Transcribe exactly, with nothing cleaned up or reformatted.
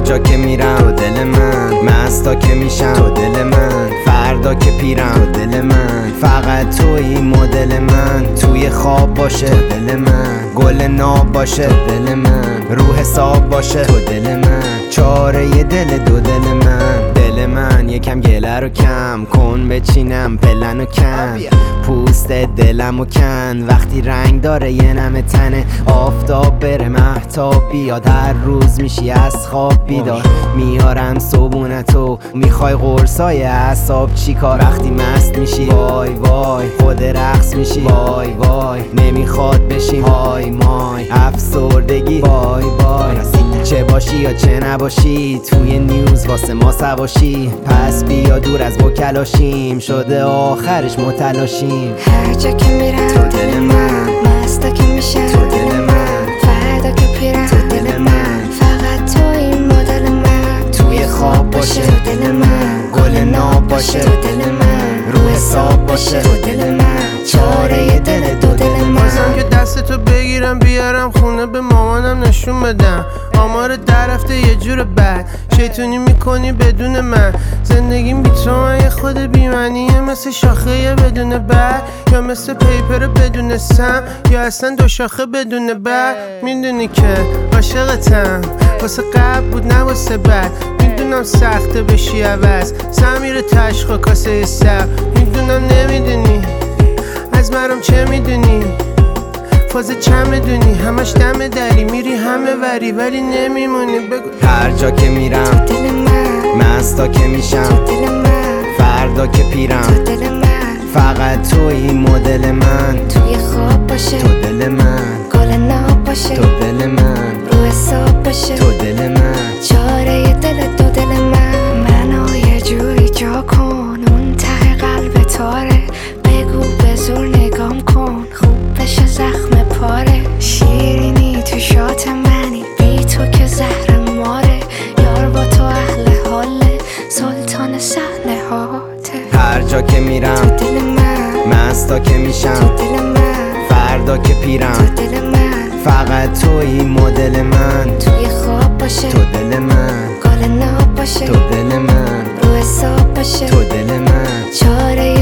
جا که میرم تو دل من، مستا که میشم تو دل من، فردا که پیرم تو دل من، فقط توی مدل من، توی خواب باشه تو دل من، گل ناب باشه تو دل من، روح حساب باشه تو دل من، چاره ی دل دو دل من. دل من یکم گله رو کم کن، بچینم پلن و کن، پوست دلم و کن، وقتی رنگ داره یه نم تنه، آفتاب بره مهتاب بیاد، هر روز میشی از خواب بیدار، میارم صبونتو، میخوای قرصای اعصاب چی کار، وقتی مست میشی وای وای خود رقص میشی وای وای، نمیخواد بشیم های مای، افسردگی وای وای، چه باشی یا چه نباشی توی نیوز واسه ما سواشی، پس بیا دور از بکلاشیم، شده آخرش متلاشیم. هر جا که میرم تو دل من، مستا که میشم تو دل من، فردا که پیرم تو دل من، فقط تو این مدل من، توی خواب باشه تو دل من، گل ناب باشه تو دل من، روح حساب باشه تو دل من، چاره ی دل دو دل من. بازم که دستتو بگیرم بیارم خونه به مامانم نشون بدم، آمار در رفته یه جور بد، شیطونی میکنی بدون من، زندگیم بی تو من یه خود بیمنیه، مثل شاخه یه بدون بر، یا مثل پیپر بدون سم، یا اصلا دو شاخه بدون بر. میدونی که عاشقتم، واسه قبل بود نه واسه بعد، میدونم سخته بشی عوض، سمیر تشخا کاسه سر، میدونم نمیدونی از مرم چه میدونی، فاز چه میدونی، همش دم دری، میری همه وری ولی نمیمونی. بگو هر جا که میرم تو دل من، مستا که میشم تو دل من، فردا که پیرم تو دل من، فقط توی مدل من، توی خواب باشه تو دل من، گل ناب باشه تو دل من، روح حساب باشه تو دل من، چاره ی دل دو دل من. منو یه جوری جا کن، اون ته قلب تاره، بگو به زور نگام کن، خوب بشه زخم پاره، شیرینی تو شات منی، بی تو که زهر ماره، یار با تو اهل حاله، سلطان صحنه هاته. هر جا که میرم تو دل من، مستا که میشم تو دل من، فردا که پیرم تو دل من، فقط توی مدل من، توی خواب باشه تو دل من، گل ناب باشه تو دل من، روح حساب باشه تو دل من، چاره